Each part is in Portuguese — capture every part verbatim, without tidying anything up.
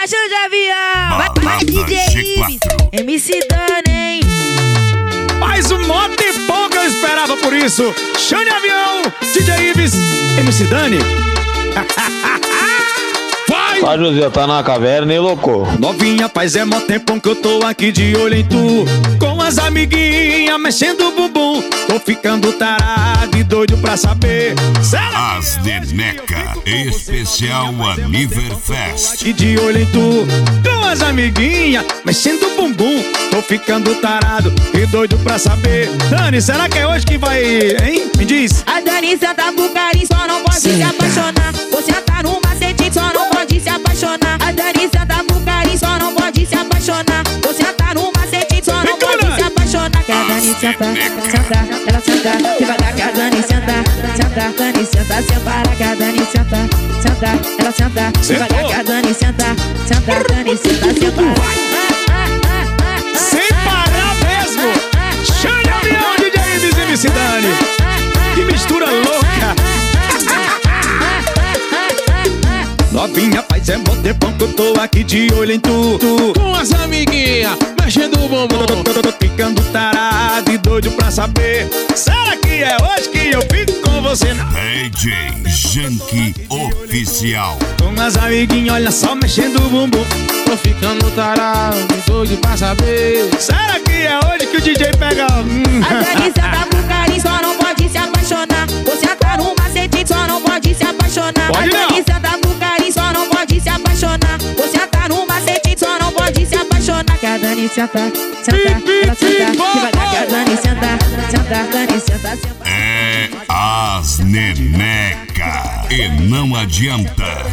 Baixa de avião, vai, vai D J Ives, M C Dani, hein? Mais um moto e pouco eu esperava por isso. Xande Avião, D J Ives, M C Dani. Vai! Vai, José, tá na caverna, hein, louco? Novinha, faz é mó tempão que eu tô aqui de olho em tu. Com as amiguinhas, mexendo o bumbum. Tô ficando tarado e doido pra saber. As Neneca, especial Aniverfest. E de olho em tu, com as amiguinhas, mexendo o bumbum. Tô ficando tarado e doido pra saber. Dani, será que é hoje que vai, hein? Me diz. A Dani senta pro carinho, só não pode se apaixonar. Você tá no macete, só não pode se apaixonar. A Dani senta pro carinho, só não pode se apaixonar. Você tá no macete, só não pode se apaixonar. Que a Dani senta, senta, ela senta, devagar que a Dani senta, senta, Dani senta, separa que a Dani senta, senta, ela senta, devagar que a Dani senta, senta, Dani senta, separa. Sem parar mesmo. Xande Avião, D J Ives e M C Dani. Que mistura louca. Novinha, faz é mó tempão que eu tô aqui de olho em tu, tu. Com as amiguinhas, mexendo o bumbum. Tô, tô, tô, tô ficando tarado e doido pra saber. Será que é hoje que eu fico com você? D J Janky Oficial. Com as amiguinhas, olha só, mexendo o bumbum. Tô ficando tarado e doido pra saber. Será que é hoje que o D J pega? Hum. A Dani senta pro carinho, só não pode se apaixonar. Você tá no macete, só não pode se apaixonar. Pode a Dani não. senta pro carinho, só não pode se apaixonar. Você tá no macete, só não pode se apaixonar. Que a Dani senta, senta, ela senta, devagar que a Dani senta, senta, Dani senta, senta. É as Neneca. E não adianta.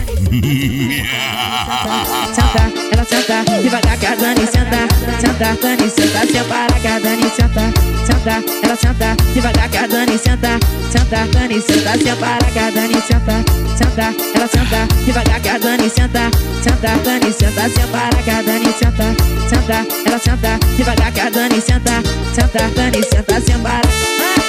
Senta, ela senta, devagar que a Dani senta, senta, Dani senta, separa que a Dani senta, senta, ela senta, devagar que a Dani senta, senta, Dani senta, separa que a Dani senta, senta, ela senta, devagar que a Dani senta, senta, Dani senta, separa que a Dani senta, senta, ela senta, devagar que a Dani senta, senta, Dani senta, separa.